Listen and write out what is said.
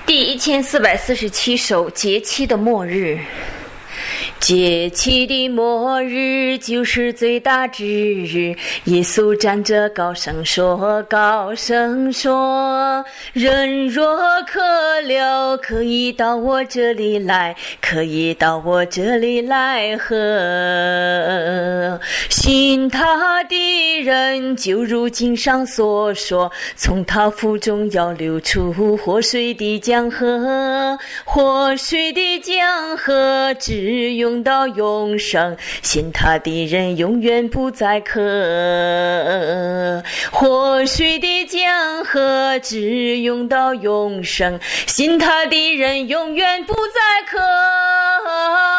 第1447首，节期的末日。节期的末日就是最大之日，耶稣站着高声说，高声说，人若渴了，可以到我这里来，可以到我这里来喝。信他的人，就如经上所说，从他腹中要流出活水的江河，活水的江河直涌到永生，信他的人永远不再渴。活水的江河直涌到永生，信他的人永远不再渴。